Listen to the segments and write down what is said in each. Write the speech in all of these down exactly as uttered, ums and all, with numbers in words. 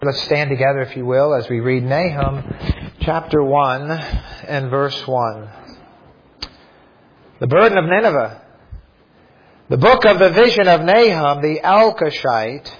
Let's stand together, if you will, as we read Nahum chapter one and verse one. The burden of Nineveh. The book of the vision of Nahum, the Elkoshite.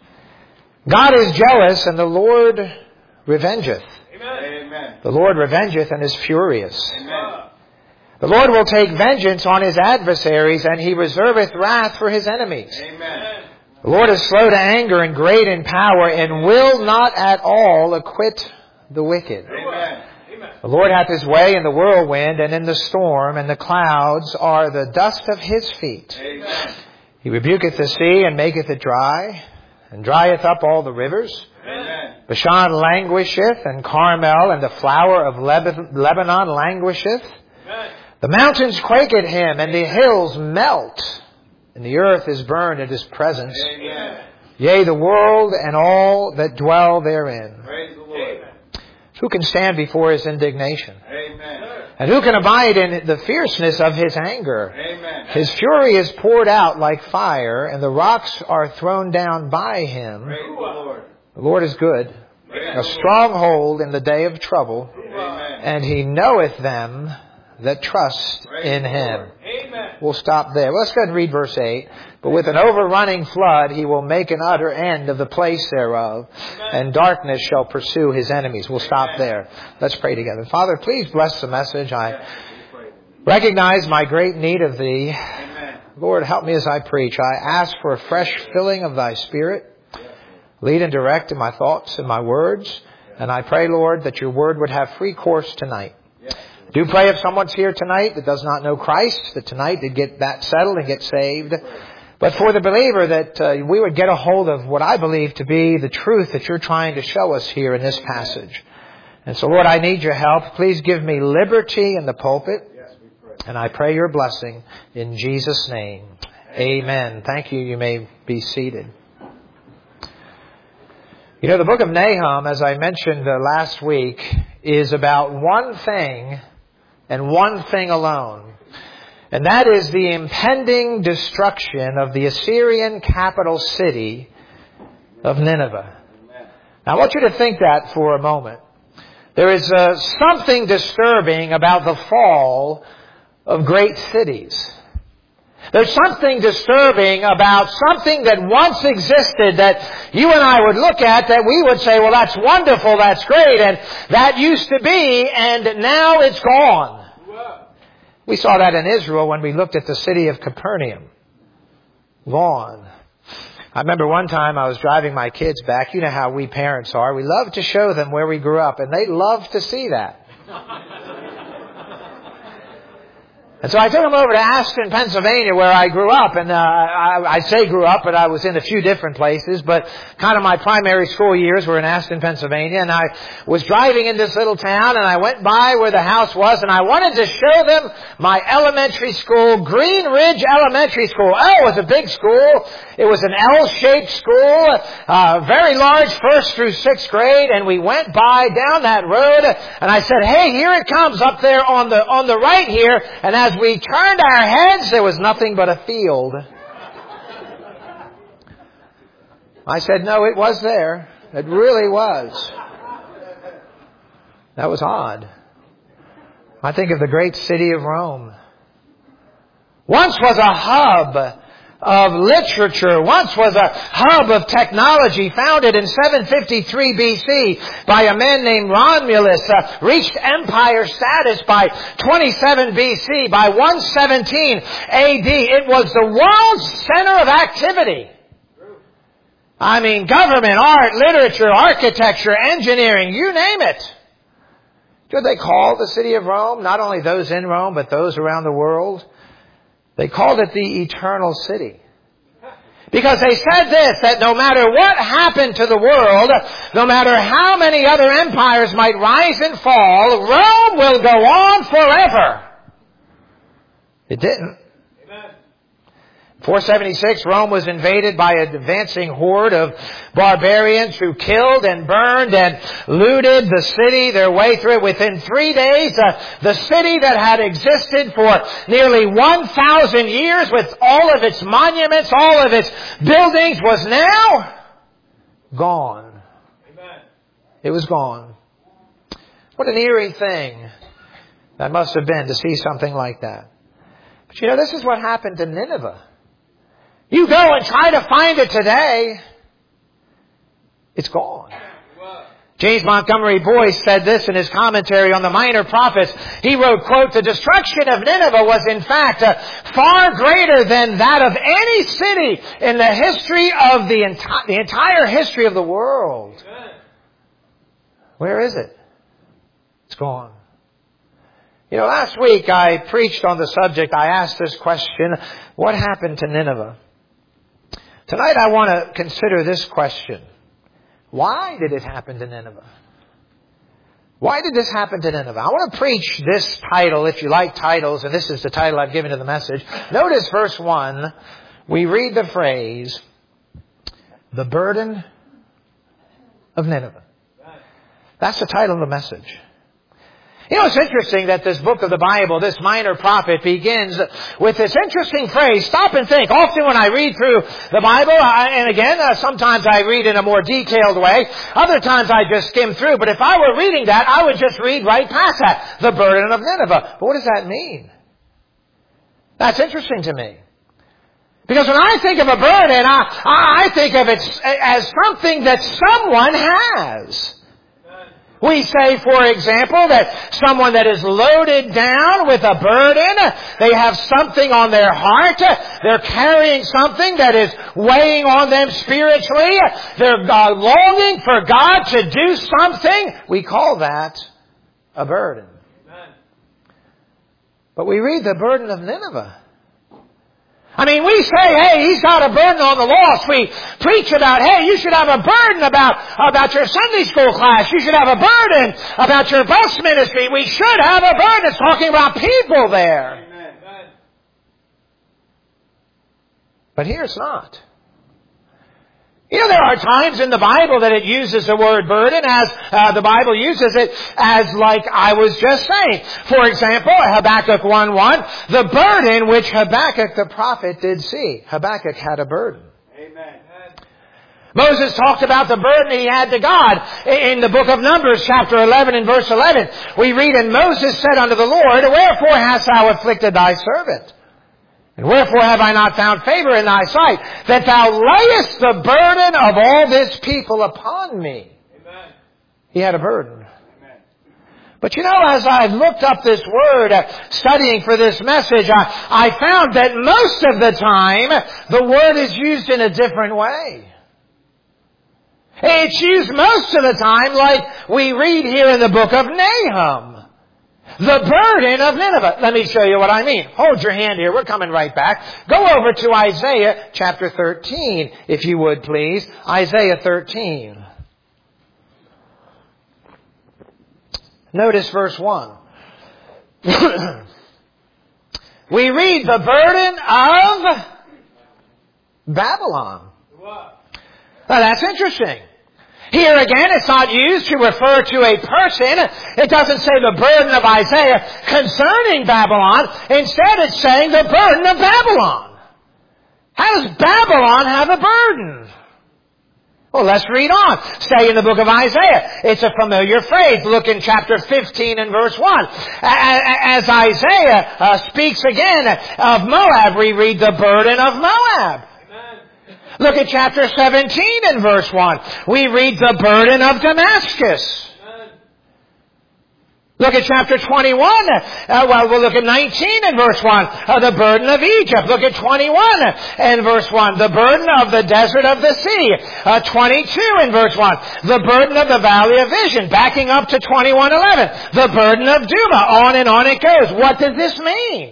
God is jealous, and the Lord revengeth. Amen. The Lord revengeth and is furious. Amen. The Lord will take vengeance on his adversaries, and he reserveth wrath for his enemies. Amen. The Lord is slow to anger and great in power, and will not at all acquit the wicked. Amen. The Lord hath his way in the whirlwind and in the storm, and the clouds are the dust of his feet. Amen. He rebuketh the sea and maketh it dry, and drieth up all the rivers. Amen. Bashan languisheth, and Carmel and the flower of Lebanon languisheth. Amen. The mountains quake at him, and the hills melt. And the earth is burned at his presence. Amen. Yea, the world and all that dwell therein. Praise the Lord. Who can stand before his indignation? Amen. And who can abide in the fierceness of his anger? Amen. His fury is poured out like fire, and the rocks are thrown down by him. Praise the Lord. The Lord is good, Praise a stronghold in the day of trouble. Amen. And he knoweth them that trust Praise in him. Amen. We'll stop there. Let's go ahead and read verse eight. But with an overrunning flood he will make an utter end of the place thereof, Amen. And darkness shall pursue his enemies. We'll stop Amen. There. Let's pray together. Father, please bless the message. I recognize my great need of thee. Amen. Lord, help me as I preach. I ask for a fresh filling of thy Spirit. Lead and direct in my thoughts and my words. And I pray, Lord, that your word would have free course tonight. Do pray if someone's here tonight that does not know Christ, that tonight they'd get that settled and get saved. But for the believer, that uh, we would get a hold of what I believe to be the truth that you're trying to show us here in this passage. And so, Lord, I need your help. Please give me liberty in the pulpit. And I pray your blessing in Jesus' name. Amen. Thank you. You may be seated. You know, the book of Nahum, as I mentioned uh, last week, is about one thing and one thing alone. And that is the impending destruction of the Assyrian capital city of Nineveh. Now, I want you to think that for a moment. There is uh, something disturbing about the fall of great cities. There's something disturbing about something that once existed that you and I would look at, that we would say, well, that's wonderful, that's great, and that used to be, and now it's gone. We saw that in Israel when we looked at the city of Capernaum. Gone. I remember one time I was driving my kids back. You know how we parents are. We love to show them where we grew up, and they love to see that. And so I took them over to Aston, Pennsylvania, where I grew up. And uh, I, I say grew up, but I was in a few different places. But kind of my primary school years were in Aston, Pennsylvania. And I was driving in this little town, and I went by where the house was, and I wanted to show them my elementary school, Green Ridge Elementary School. Oh, it was a big school. It was an L-shaped school, uh, very large, first through sixth grade. And we went by down that road, and I said, hey, here it comes up there on the on the right here. And as As we turned our heads, there was nothing but a field. I said, no, it was there. It really was. That was odd. I think of the great city of Rome. Once was a hub of literature, once was a hub of technology, founded in seven fifty-three B C by a man named Romulus, uh, reached empire status by twenty-seven B C. By one seventeen A D, it was the world's center of activity. I mean, government, art, literature, architecture, engineering, you name it. Did they call the city of Rome, not only those in Rome, but those around the world? They called it the Eternal City. Because they said this, that no matter what happened to the world, no matter how many other empires might rise and fall, Rome will go on forever. It didn't. four seventy-six, Rome was invaded by an advancing horde of barbarians who killed and burned and looted the city, their way through it. Within three days, uh, the city that had existed for nearly one thousand years with all of its monuments, all of its buildings, was now gone. It was gone. What an eerie thing that must have been to see something like that. But you know, this is what happened to Nineveh. You go and try to find it today, it's gone. James Montgomery Boyce said this in his commentary on the Minor Prophets. He wrote, quote, "The destruction of Nineveh was in fact uh, far greater than that of any city in the history of the, enti- the entire history of the world." Amen. Where is it? It's gone. You know, last week I preached on the subject. I asked this question, what happened to Nineveh? Tonight I want to consider this question. Why did it happen to Nineveh? Why did this happen to Nineveh? I want to preach this title, if you like titles, and this is the title I've given to the message. Notice verse one, we read the phrase, the burden of Nineveh. That's the title of the message. You know, it's interesting that this book of the Bible, this minor prophet, begins with this interesting phrase, stop and think. Often when I read through the Bible, I, and again, uh, sometimes I read in a more detailed way. Other times I just skim through. But if I were reading that, I would just read right past that. The burden of Nineveh. But what does that mean? That's interesting to me. Because when I think of a burden, I, I think of it as something that someone has. We say, for example, that someone that is loaded down with a burden, they have something on their heart, they're carrying something that is weighing on them spiritually, they're uh, longing for God to do something. We call that a burden. Amen. But we read the burden of Nineveh. I mean, we say, hey, he's got a burden on the lost. We preach about, hey, you should have a burden about, about your Sunday school class. You should have a burden about your bus ministry. We should have a burden. It's talking about people there. Amen. But here it's not. You know, there are times in the Bible that it uses the word burden as uh, the Bible uses it as like I was just saying. For example, Habakkuk one one, the burden which Habakkuk the prophet did see. Habakkuk had a burden. Amen. Moses talked about the burden he had to God in the book of Numbers, chapter eleven and verse eleven. We read, and Moses said unto the Lord, wherefore hast thou afflicted thy servant? And wherefore have I not found favor in thy sight, that thou layest the burden of all this people upon me? Amen. He had a burden. Amen. But you know, as I looked up this word, uh, studying for this message, I, I found that most of the time, the word is used in a different way. It's used most of the time like we read here in the book of Nahum. The burden of Nineveh. Let me show you what I mean. Hold your hand here. We're coming right back. Go over to Isaiah chapter thirteen, if you would please. Isaiah thirteen. Notice verse one. We read the burden of Babylon. Now that's interesting. Here again, it's not used to refer to a person. It doesn't say the burden of Isaiah concerning Babylon. Instead, it's saying the burden of Babylon. How does Babylon have a burden? Well, let's read on. Stay in the book of Isaiah. It's a familiar phrase. Look in chapter fifteen and verse one. As Isaiah uh, speaks again of Moab, we read the burden of Moab. Look at chapter seventeen and verse one. We read the burden of Damascus. Amen. Look at chapter twenty-one. Uh, well, we'll look at nineteen and verse one. Uh, the burden of Egypt. Look at twenty-one and verse one. The burden of the desert of the sea. Uh, twenty-two and verse one. The burden of the valley of vision. Backing up to twenty-one eleven. The burden of Duma. On and on it goes. What does this mean?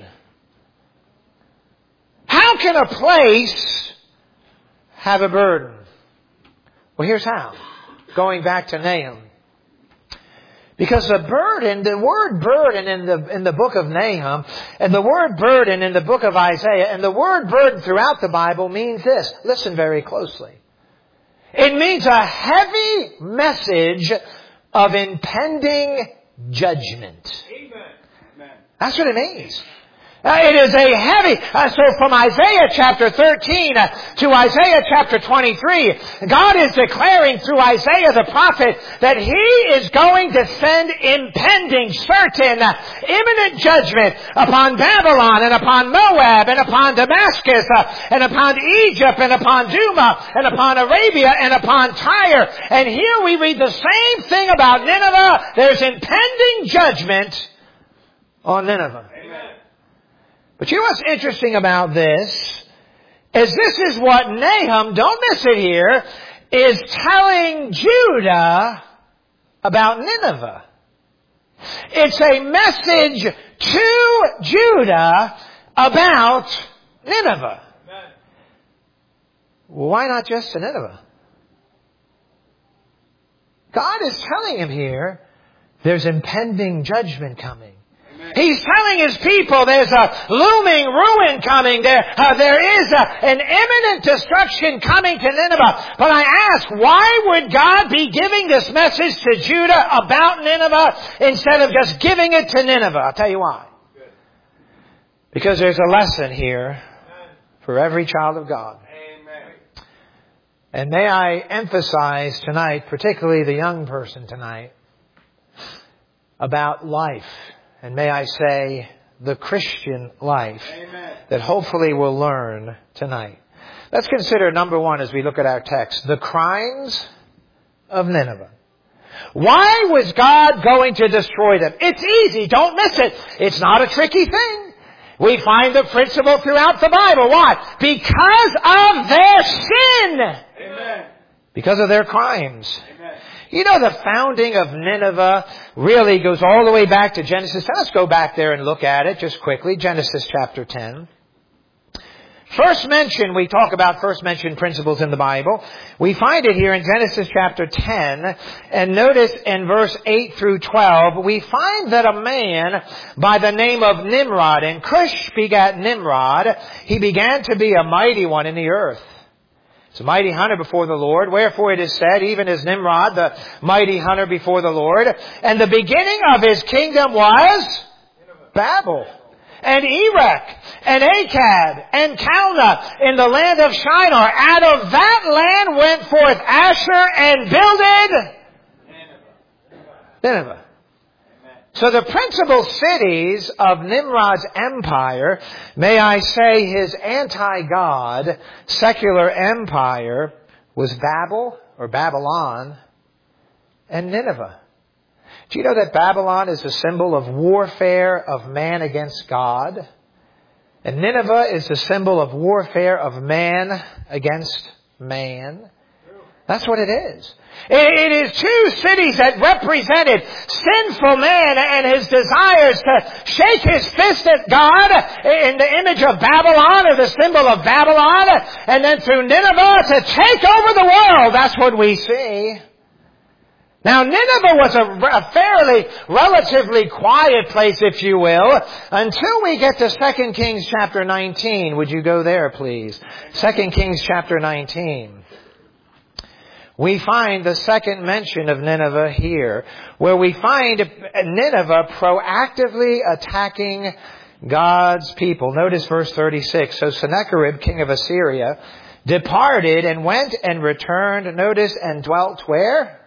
How can a place have a burden? Well, here's how. Going back to Nahum. Because the burden, the word burden in the, in the book of Nahum, and the word burden in the book of Isaiah, and the word burden throughout the Bible means this. Listen very closely. It means a heavy message of impending judgment. Amen. That's what it means. Uh, it is a heavy, uh, so from Isaiah chapter thirteen uh, to Isaiah chapter twenty-three, God is declaring through Isaiah the prophet that He is going to send impending, certain, uh, imminent judgment upon Babylon and upon Moab and upon Damascus uh, and upon Egypt and upon Duma and upon Arabia and upon Tyre. And here we read the same thing about Nineveh. There's impending judgment on Nineveh. Amen. But you know what's interesting about this? Is this is what Nahum, don't miss it here, is telling Judah about Nineveh. It's a message to Judah about Nineveh. Amen. Well, why not just to Nineveh? God is telling him here, there's impending judgment coming. He's telling his people there's a looming ruin coming. There, uh, there is a, an imminent destruction coming to Nineveh. But I ask, why would God be giving this message to Judah about Nineveh instead of just giving it to Nineveh? I'll tell you why. Good. Because there's a lesson here for every child of God. Amen. And may I emphasize tonight, particularly the young person tonight, about life. And may I say, the Christian life. Amen. That hopefully we'll learn tonight. Let's consider number one as we look at our text, the crimes of Nineveh. Why was God going to destroy them? It's easy. Don't miss it. It's not a tricky thing. We find the principle throughout the Bible. Why? Because of their sin. Amen. Because of their crimes. Amen. You know, the founding of Nineveh really goes all the way back to Genesis. Let's go back there and look at it just quickly. Genesis chapter ten. First mention, we talk about first mention principles in the Bible. We find it here in Genesis chapter ten. And notice in verse eight through twelve, we find that a man by the name of Nimrod, and Cush begat Nimrod, he began to be a mighty one in the earth. It's a mighty hunter before the Lord. Wherefore it is said, even as Nimrod, the mighty hunter before the Lord. And the beginning of his kingdom was Babel, and Erech, and Akkad, and Calneh in the land of Shinar. Out of that land went forth Asher and builded Nineveh. So the principal cities of Nimrod's empire, may I say his anti-God secular empire, was Babel or Babylon and Nineveh. Do you know that Babylon is a symbol of warfare of man against God? And Nineveh is the symbol of warfare of man against man. That's what it is. It is two cities that represented sinful man and his desires to shake his fist at God in the image of Babylon or the symbol of Babylon, and then through Nineveh to take over the world. That's what we see. Now, Nineveh was a, a fairly, relatively quiet place, if you will, until we get to Second Kings chapter nineteen. Would you go there, please? Second Kings chapter nineteen. We find the second mention of Nineveh here, where we find Nineveh proactively attacking God's people. Notice verse thirty-six. So Sennacherib, king of Assyria, departed and went and returned, notice, and dwelt where?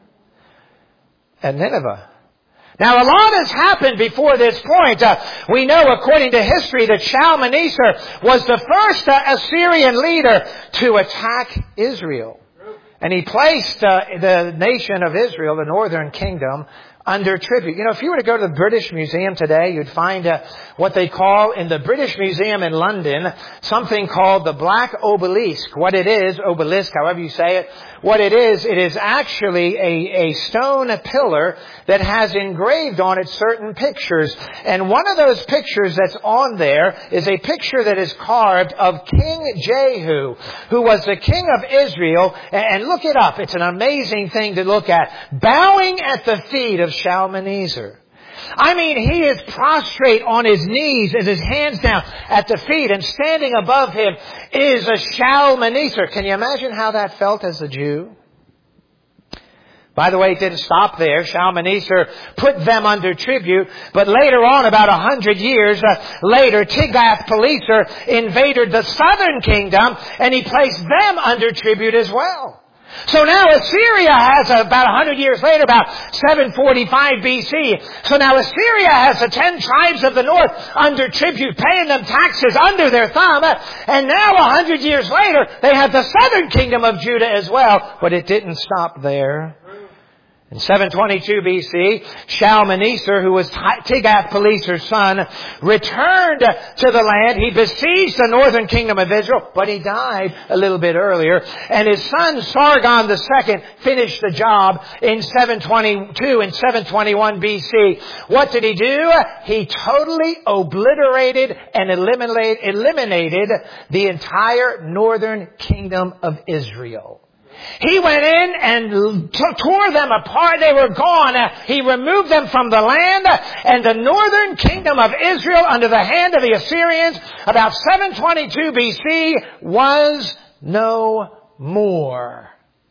At Nineveh. Now, a lot has happened before this point. Uh, we know, according to history, that Shalmaneser was the first uh, Assyrian leader to attack Israel. And he placed uh, the nation of Israel, the northern kingdom, under tribute. You know, if you were to go to the British Museum today, you'd find uh, what they call in the British Museum in London something called the Black Obelisk. What it is, obelisk, however you say it, what it is, it is actually a, a stone pillar that has engraved on it certain pictures. And one of those pictures that's on there is a picture that is carved of King Jehu, who was the king of Israel. And look it up. It's an amazing thing to look at. Bowing at the feet of Shalmaneser. I mean, he is prostrate on his knees as his hands down at the feet, and standing above him is a Shalmaneser. Can you imagine how that felt as a Jew? By the way, it didn't stop there. Shalmaneser put them under tribute, but later on, about a hundred years uh, later, Tiglath-Pileser invaded the southern kingdom, and he placed them under tribute as well. So now Assyria has, uh, about a hundred years later, about seven forty-five B C, so now Assyria has the ten tribes of the north under tribute, paying them taxes under their thumb, and now a hundred years later, they have the southern kingdom of Judah as well, but it didn't stop there. In seven twenty-two B C, Shalmaneser, who was Tiglath-Pileser's son, returned to the land. He besieged the northern kingdom of Israel, but he died a little bit earlier. And his son, Sargon the Second, finished the job in seven twenty-two and seven twenty-one B C. What did he do? He totally obliterated and eliminate, eliminated the entire northern kingdom of Israel. He went in and t- tore them apart. They were gone. Uh, he removed them from the land, and the northern kingdom of Israel under the hand of the Assyrians about seven twenty-two B C was no more.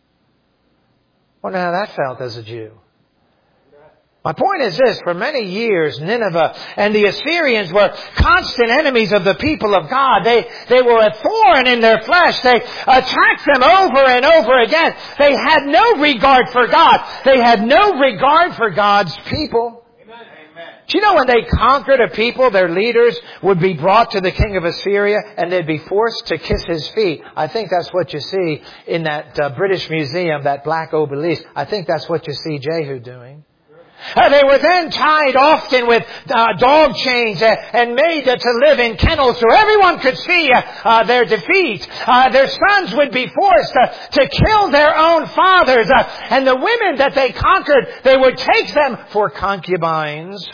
Wonder how that felt as a Jew. My point is this, for many years, Nineveh and the Assyrians were constant enemies of the people of God. They, they were a thorn in their flesh. They attacked them over and over again. They had no regard for God. They had no regard for God's people. Amen. Do you know when they conquered a people, their leaders would be brought to the king of Assyria and they'd be forced to kiss his feet? I think that's what you see in that uh, British Museum, that black obelisk. I think that's what you see Jehu doing. Uh, they were then tied often with uh, dog chains uh, and made uh, to live in kennels so everyone could see uh, uh, their defeat. Uh, their sons would be forced uh, to kill their own fathers. Uh, and the women that they conquered, they would take them for concubines.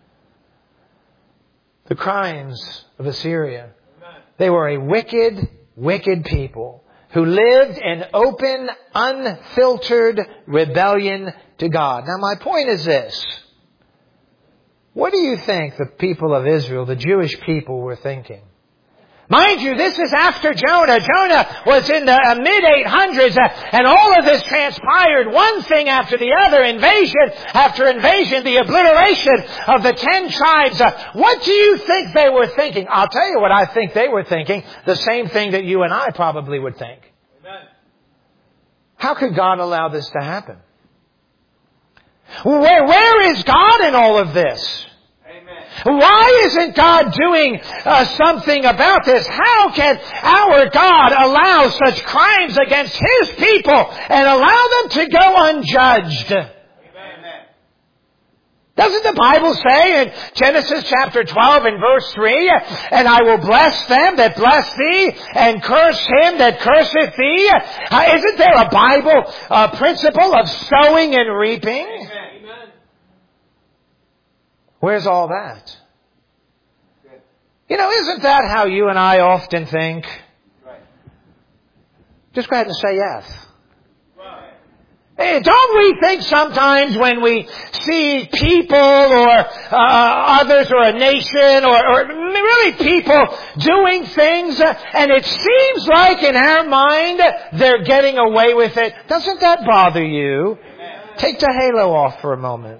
The crimes of Assyria. They were a wicked, wicked people who lived in open, unfiltered rebellion to God. Now my point is this. What do you think the people of Israel, the Jewish people, were thinking? Mind you, this is after Jonah. Jonah was in the uh, mid eight hundreds uh, and all of this transpired, one thing after the other, invasion after invasion, the obliteration of the ten tribes. Uh, what do you think they were thinking? I'll tell you what I think they were thinking. The same thing that you and I probably would think. Amen. How could God allow this to happen? Where, where is God in all of this? Amen. Why isn't God doing uh, something about this? How can our God allow such crimes against His people and allow them to go unjudged? Amen. Doesn't the Bible say in Genesis chapter twelve and verse three, and I will bless them that bless thee and curse him that curseth thee? Uh, isn't there a Bible uh, principle of sowing and reaping? Amen. Where's all that? You know, isn't that how you and I often think? Right. Just go ahead and say yes. Right. Hey, don't we think sometimes when we see people or uh, others or a nation or, or really people doing things uh, and it seems like in our mind they're getting away with it, doesn't that bother you? Amen. Take the halo off for a moment.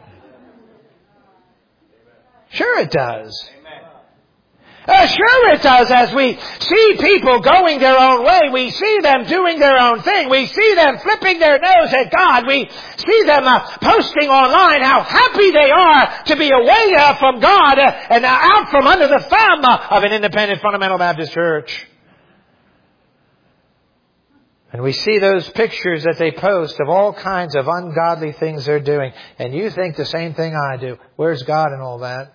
Sure it does. Uh, sure it does. As we see people going their own way, we see them doing their own thing. We see them flipping their nose at God. We see them uh, posting online how happy they are to be away uh, from God uh, and uh, out from under the thumb uh, of an independent fundamental Baptist church. And we see those pictures that they post of all kinds of ungodly things they're doing. And you think the same thing I do. Where's God in all that?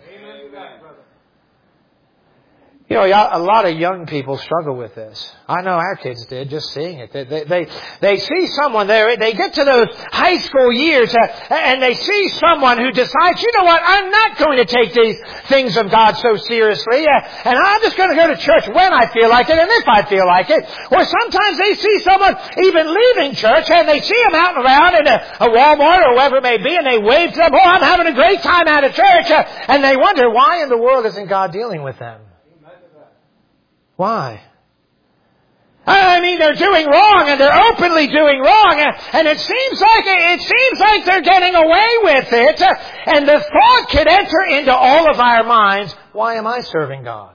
You know, a lot of young people struggle with this. I know our kids did, just seeing it. They, they, they, they see someone there, they get to those high school years, uh, and they see someone who decides, you know what, I'm not going to take these things of God so seriously, uh, and I'm just going to go to church when I feel like it and if I feel like it. Or sometimes they see someone even leaving church, and they see them out and around in a, a Walmart or wherever it may be, and they wave to them, oh, I'm having a great time out of church, uh, and they wonder, why in the world isn't God dealing with them? Why? I mean, they're doing wrong, and they're openly doing wrong, and, and it seems like it seems like they're getting away with it. And the thought could enter into all of our minds: why am I serving God?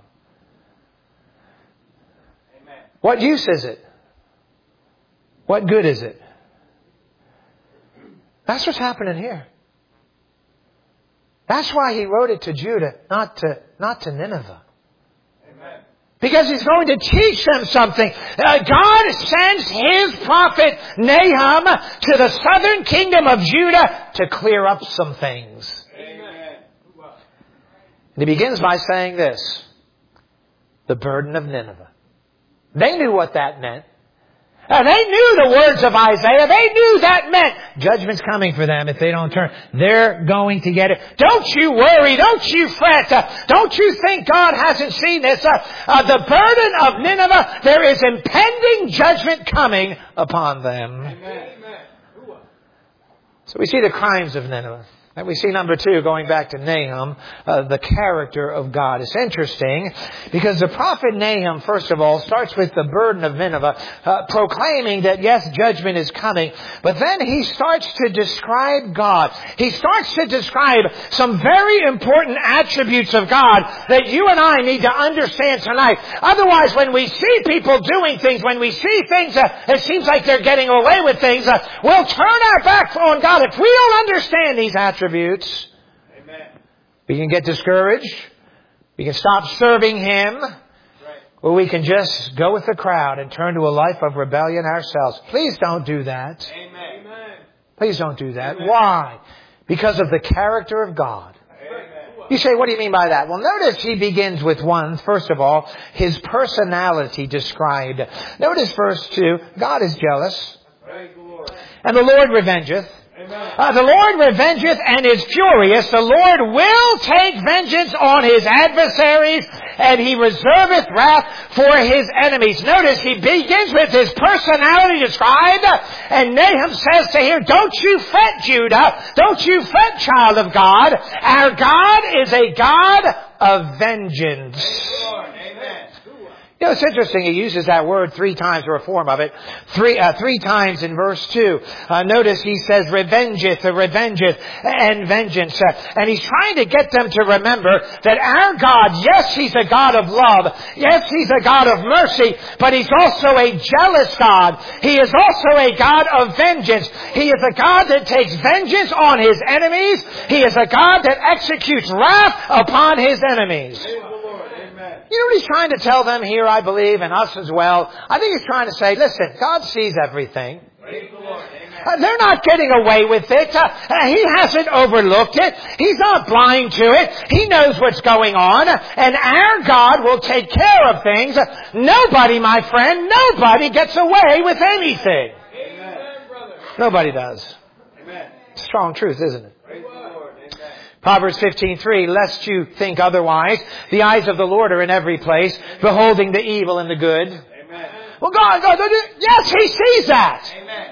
Amen. What use is it? What good is it? That's what's happening here. That's why he wrote it to Judah, not to not to Nineveh. Because he's going to teach them something. Uh, God sends his prophet Nahum to the southern kingdom of Judah to clear up some things. Amen. And he begins by saying this: the burden of Nineveh. They knew what that meant. Uh, they knew the words of Isaiah. They knew that meant judgment's coming for them if they don't turn. They're going to get it. Don't you worry. Don't you fret. Uh, don't you think God hasn't seen this. Uh, uh, the burden of Nineveh, there is impending judgment coming upon them. Amen. So we see the crimes of Nineveh. And we see number two, going back to Nahum, uh, the character of God. It's interesting because the prophet Nahum, first of all, starts with the burden of Nineveh, uh, proclaiming that yes, judgment is coming. But then he starts to describe God. He starts to describe some very important attributes of God that you and I need to understand tonight. Otherwise, when we see people doing things, when we see things, uh, it seems like they're getting away with things, uh, we'll turn our back on God. If we don't understand these attributes, Amen. We can get discouraged. We can stop serving Him. Right. Or we can just go with the crowd and turn to a life of rebellion ourselves. Please don't do that. Amen. Please don't do that. Amen. Why? Because of the character of God. Amen. You say, what do you mean by that? Well, notice he begins with one. First of all, his personality described. Notice verse two. God is jealous. And the Lord revengeth. Uh, the Lord revengeth and is furious. The Lord will take vengeance on his adversaries, and he reserveth wrath for his enemies. Notice he begins with his personality described, and Nahum says to him, don't you fret, Judah. Don't you fret, child of God. Our God is a God of vengeance. You know, it's interesting. He uses that word three times, or a form of it, three uh, three times in verse two. Uh, notice he says revengeth, or revengeth, and vengeance. Uh, and he's trying to get them to remember that our God, yes, He's a God of love. Yes, He's a God of mercy. But He's also a jealous God. He is also a God of vengeance. He is a God that takes vengeance on His enemies. He is a God that executes wrath upon His enemies. You know what he's trying to tell them here, I believe, and us as well? I think he's trying to say, listen, God sees everything. Praise the Lord. Uh, they're not getting away with it. Uh, uh, he hasn't overlooked it. He's not blind to it. He knows what's going on. And our God will take care of things. Uh, nobody, my friend, nobody gets away with anything. Amen. Nobody does. Amen. Strong truth, isn't it? Proverbs fifteen three, lest you think otherwise, the eyes of the Lord are in every place, beholding the evil and the good. Amen. Well, God, God, yes, He sees that.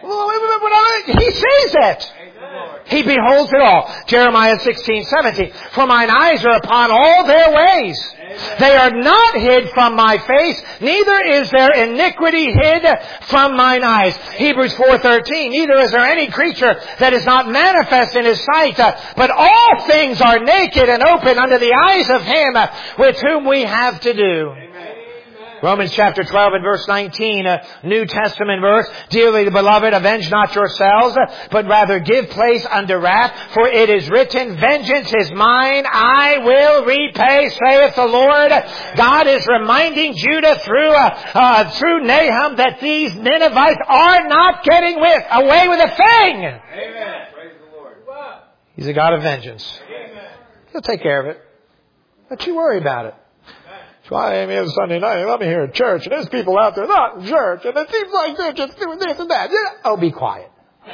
Amen. He sees it. Amen. He beholds it all. Jeremiah sixteen seventeen, for mine eyes are upon all their ways. Amen. They are not hid from my face, neither is there iniquity hid from mine eyes. Hebrews four thirteen, neither is there any creature that is not manifest in His sight, uh, but all things are naked and open under the eyes of Him uh, with whom we have to do. Amen. Romans chapter twelve and verse nineteen, a New Testament verse. Dearly beloved, avenge not yourselves, but rather give place unto wrath, for it is written, vengeance is mine, I will repay, saith the Lord. God is reminding Judah through uh, uh, through Nahum that these Ninevites are not getting with away with a thing. Amen. Praise the Lord. He's a God of vengeance. Amen. He'll take care of it. Don't you worry about it. So I am here Sunday night, I'm here at church, and there's people out there not in church, and it seems like they're just doing this and that. Yeah. Oh, be quiet.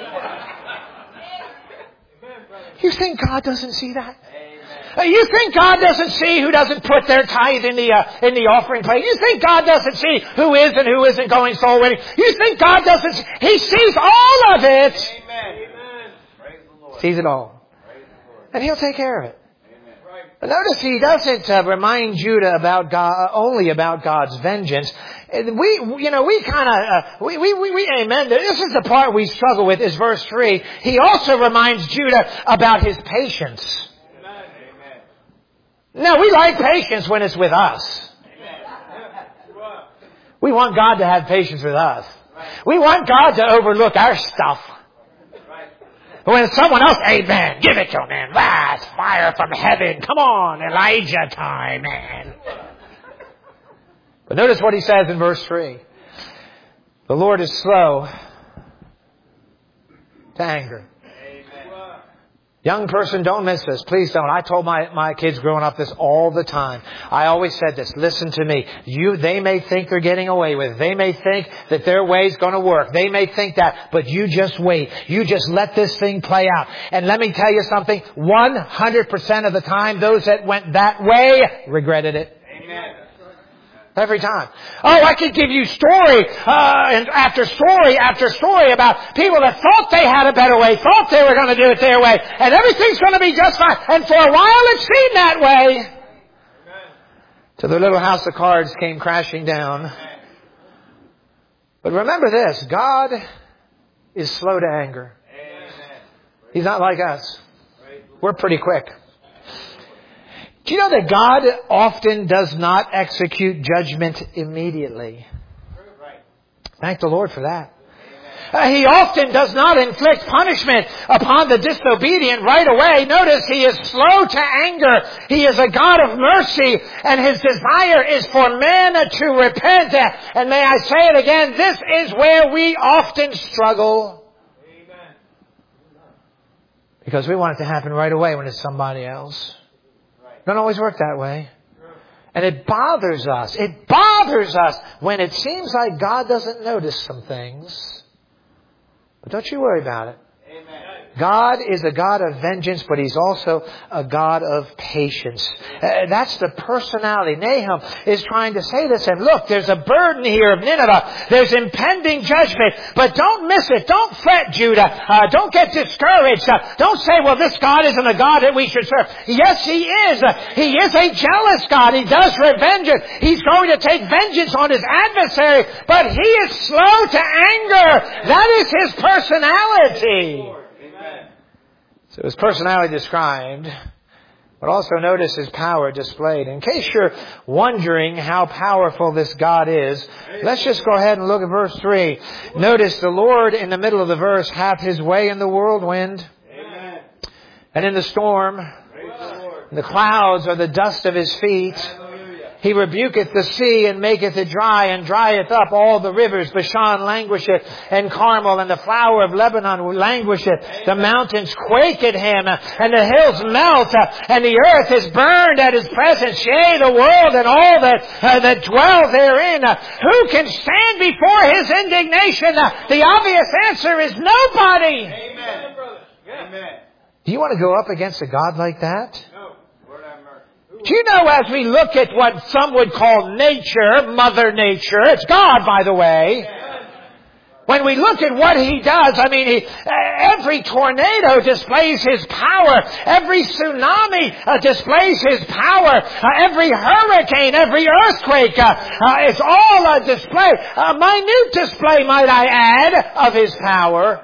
You think God doesn't see that? Uh, you think God doesn't see who doesn't put their tithe in the uh, in the offering plate? You think God doesn't see who is and who isn't going soul winning? You think God doesn't see? He sees all of it. Amen. Praise the Lord. Sees it all. Praise the Lord. And He'll take care of it. Amen. Right. Notice he doesn't uh, remind Judah about God, uh, only about God's vengeance. We, you know, we kind of, uh, we, we, we, we, amen. This is the part we struggle with, is verse three. He also reminds Judah about his patience. Amen. Now, we like patience when it's with us. We want God to have patience with us. We want God to overlook our stuff. But when someone else, amen, give it to him, man. Ah, it's fire from heaven. Come on, Elijah time, man. But notice what he says in verse three. The Lord is slow to anger. Young person, don't miss this. Please don't. I told my, my kids growing up this all the time. I always said this. Listen to me. You, they may think they're getting away with it. They may think that their way's going to work. They may think that, but you just wait. You just let this thing play out. And let me tell you something. one hundred percent of the time, those that went that way regretted it. Amen. Every time. Oh, I could give you story uh, and after story after story about people that thought they had a better way, thought they were going to do it their way, and everything's going to be just fine. And for a while it seemed that way. Amen. Till their little house of cards came crashing down. Amen. But remember this, God is slow to anger. Amen. He's not like us. We're pretty quick. Do you know that God often does not execute judgment immediately? Thank the Lord for that. Uh, he often does not inflict punishment upon the disobedient right away. Notice he is slow to anger. He is a God of mercy, and his desire is for men to repent. And may I say it again, this is where we often struggle. Amen. Because we want it to happen right away when it's somebody else. Don't always work that way. And it bothers us. It bothers us when it seems like God doesn't notice some things. But don't you worry about it. Amen. God is a God of vengeance, but He's also a God of patience. Uh, that's the personality. Nahum is trying to say this, and look, there's a burden here of Nineveh. There's impending judgment, but don't miss it. Don't fret, Judah. Uh, don't get discouraged. Uh, don't say, well, this God isn't a God that we should serve. Yes, He is. Uh, he is a jealous God. He does revenge. He's going to take vengeance on His adversary, but He is slow to anger. That is His personality. So his personality described, but also notice his power displayed. In case you're wondering how powerful this God is, let's just go ahead and look at verse three. Notice the Lord in the middle of the verse hath His way in the whirlwind. Amen. And in the storm. The, the clouds are the dust of His feet. Hallelujah. He rebuketh the sea and maketh it dry, and drieth up all the rivers. Bashan languisheth, and Carmel and the flower of Lebanon languisheth. Amen. The mountains quake at Him, and the hills melt, and the earth is burned at His presence. Yea, the world and all that uh, that dwell therein. Uh, who can stand before His indignation? Uh, the obvious answer is nobody. Amen. Amen. Do you want to go up against a God like that? Do you know, as we look at what some would call nature, Mother Nature, it's God, by the way. When we look at what He does, I mean, he, every tornado displays His power. Every tsunami uh, displays His power. Uh, every hurricane, every earthquake, uh, uh, it's all a display, a minute display, might I add, of His power.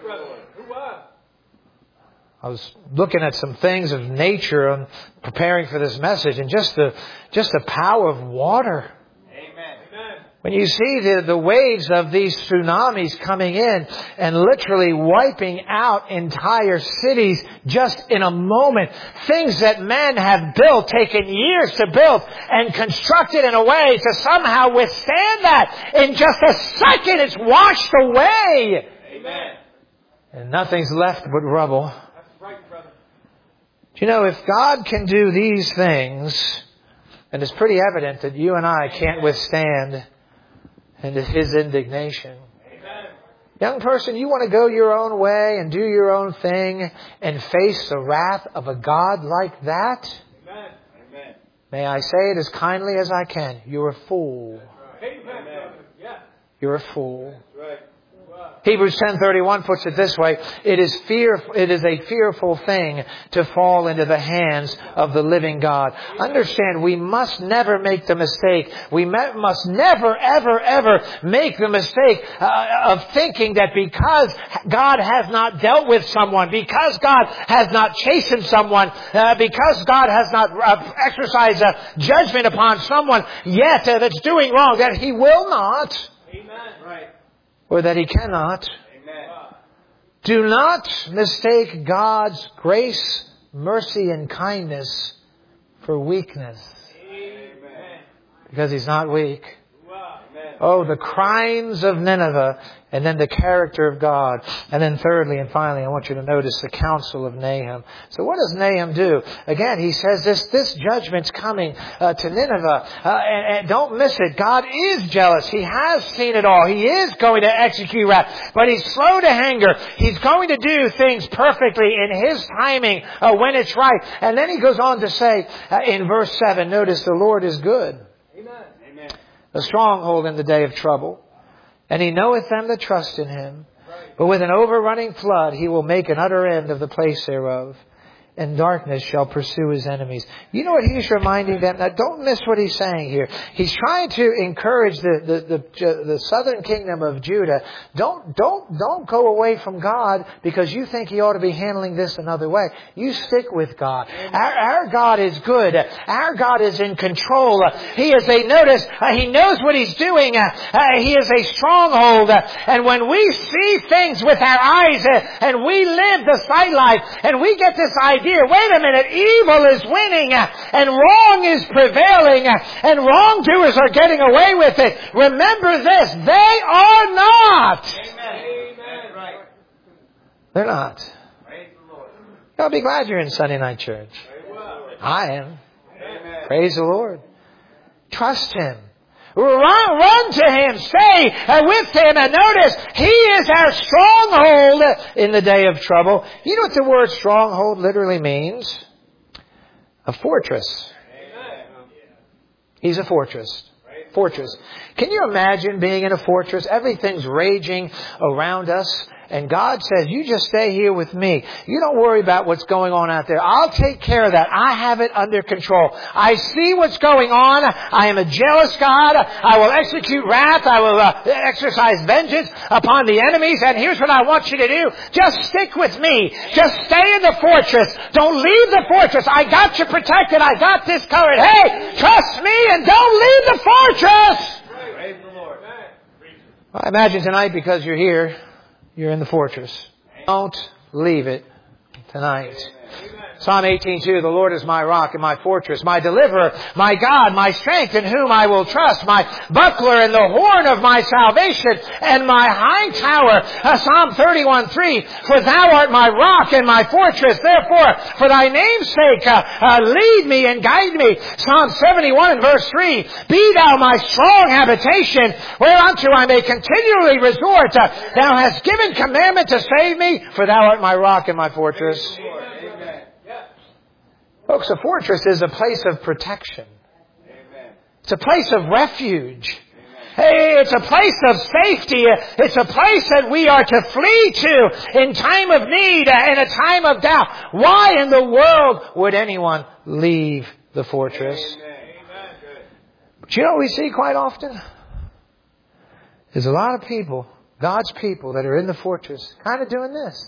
I was looking at some things of nature and preparing for this message, and just the just the power of water. Amen. When you see the, the waves of these tsunamis coming in and literally wiping out entire cities just in a moment, things that men have built, taken years to build, and constructed in a way to somehow withstand that, in just a second it's washed away. Amen. And nothing's left but rubble. Do you know, if God can do these things, and it's pretty evident that you and I can't withstand His indignation. Amen. Young person, you want to go your own way and do your own thing and face the wrath of a God like that? Amen. Amen. May I say it as kindly as I can. You're a fool. Amen. You're a fool. That's right. Hebrews ten thirty-one puts it this way, it is fear, it is a fearful thing to fall into the hands of the living God. Understand, we must never make the mistake. We must never, ever, ever make the mistake uh, of thinking that because God has not dealt with someone, because God has not chastened someone, uh, because God has not uh, exercised a judgment upon someone yet uh, that's doing wrong, that He will not. Amen. Right. Or that He cannot. Amen. Do not mistake God's grace, mercy, and kindness for weakness. Amen. Because He's not weak. Amen. Oh, the crimes of Nineveh, and then the character of God. And then thirdly and finally, I want you to notice the counsel of Nahum. So what does Nahum do? Again, he says this, this judgment's coming uh, to Nineveh. Uh, and, and don't miss it. God is jealous. He has seen it all. He is going to execute wrath. But He's slow to anger. He's going to do things perfectly in His timing uh, when it's right. And then he goes on to say uh, in verse seven, notice the Lord is good. Amen. Amen. A stronghold in the day of trouble. And He knoweth them that trust in Him. But with an overrunning flood He will make an utter end of the place thereof. And darkness shall pursue His enemies. You know what He's reminding them? Now don't miss what He's saying here. He's trying to encourage the, the, the, the southern kingdom of Judah. Don't, don't, don't go away from God because you think He ought to be handling this another way. You stick with God. Our, our God is good. Our God is in control. He is a, notice, uh, He knows what He's doing. Uh, uh, he is a stronghold. Uh, and when we see things with our eyes uh, and we live the sight life and we get this idea, Here, wait a minute, evil is winning uh, and wrong is prevailing uh, and wrongdoers are getting away with it. Remember this, they are not. Amen. Right. They're not. Praise the Lord. I'll be glad you're in Sunday night church. I am. Amen. Praise the Lord. Trust Him. Run, run to Him. Stay uh, with Him. And notice, He is our stronghold in the day of trouble. You know what the word stronghold literally means? A fortress. Amen. He's a fortress. Fortress. Can you imagine being in a fortress? Everything's raging around us. And God says, you just stay here with me. You don't worry about what's going on out there. I'll take care of that. I have it under control. I see what's going on. I am a jealous God. I will execute wrath. I will uh, exercise vengeance upon the enemies. And here's what I want you to do. Just stick with me. Just stay in the fortress. Don't leave the fortress. I got you protected. I got this covered. Hey, trust me and don't leave the fortress. Praise the Lord. I imagine tonight, because you're here, you're in the fortress. Don't leave it tonight. Psalm eighteen two, the Lord is my rock and my fortress, my deliverer, my God, my strength in whom I will trust, my buckler and the horn of my salvation and my high tower. Uh, Psalm thirty-one three, for thou art my rock and my fortress, therefore for thy name's sake uh, uh, lead me and guide me. Psalm seventy-one and verse three, be thou my strong habitation, whereunto I may continually resort. Uh, thou hast given commandment to save me, for thou art my rock and my fortress. Folks, a fortress is a place of protection. Amen. It's a place of refuge. Amen. Hey, it's a place of safety. It's a place that we are to flee to in time of need, in a time of doubt. Why in the world would anyone leave the fortress? Amen. But you know what we see quite often? There's a lot of people, God's people, that are in the fortress kind of doing this.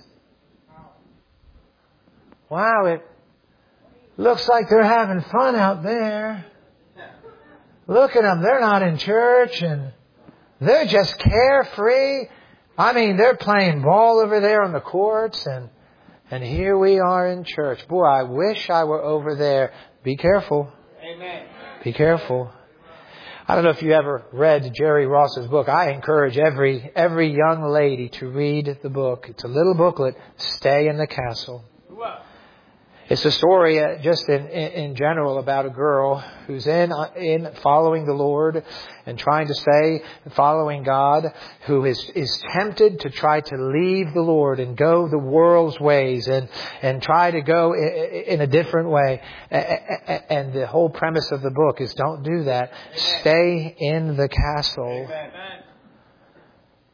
Wow, it looks like they're having fun out there. Look at them. They're not in church and they're just carefree. I mean, they're playing ball over there on the courts and, and here we are in church. Boy, I wish I were over there. Be careful. Amen. Be careful. I don't know if you ever read Jerry Ross's book. I encourage every, every young lady to read the book. It's a little booklet, Stay in the Castle. It's a story uh, just in, in, in general about a girl who's in in following the Lord and trying to stay following God, who is, is tempted to try to leave the Lord and go the world's ways and, and try to go in, in a different way. And the whole premise of the book is don't do that. Amen. Stay in the castle. Amen.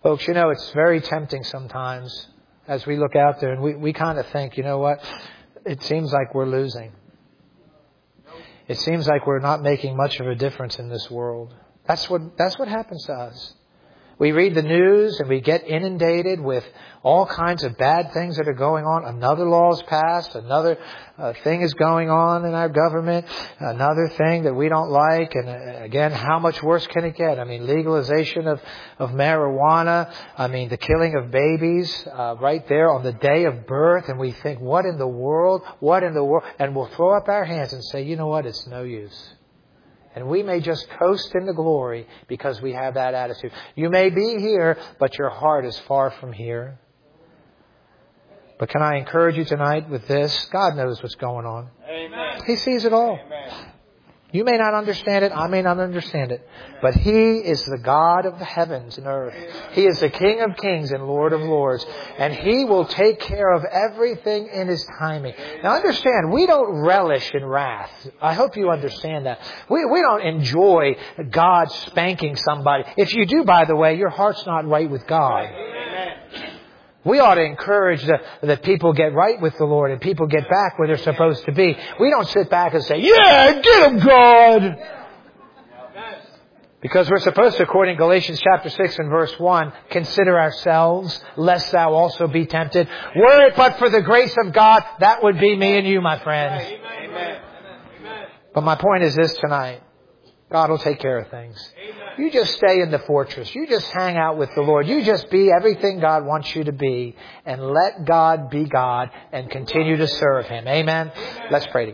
Folks, you know, it's very tempting sometimes as we look out there and we, we kind of think, you know what, it seems like we're losing. It seems like we're not making much of a difference in this world. That's what, that's what happens to us. We read the news and we get inundated with all kinds of bad things that are going on. Another law is passed. Another uh, thing is going on in our government. Another thing that we don't like. And uh, again, how much worse can it get? I mean, legalization of, of marijuana. I mean, the killing of babies uh, right there on the day of birth. And we think, what in the world? What in the world? And we'll throw up our hands and say, you know what? It's no use. And we may just coast into glory because we have that attitude. You may be here, but your heart is far from here. But can I encourage you tonight with this? God knows what's going on. Amen. He sees it all. Amen. You may not understand it. I may not understand it. But He is the God of the heavens and earth. He is the King of kings and Lord of lords. And He will take care of everything in His timing. Now understand, we don't relish in wrath. I hope you understand that. We, we don't enjoy God spanking somebody. If you do, by the way, your heart's not right with God. We ought to encourage the, that people get right with the Lord and people get back where they're supposed to be. We don't sit back and say, yeah, get him, God. Because we're supposed to, according to Galatians chapter six and verse one, consider ourselves, lest thou also be tempted. Were it but for the grace of God, that would be me and you, my friends. Amen. But my point is this tonight. God will take care of things. You just stay in the fortress. You just hang out with the Lord. You just be everything God wants you to be. And let God be God and continue to serve Him. Amen? Let's pray together.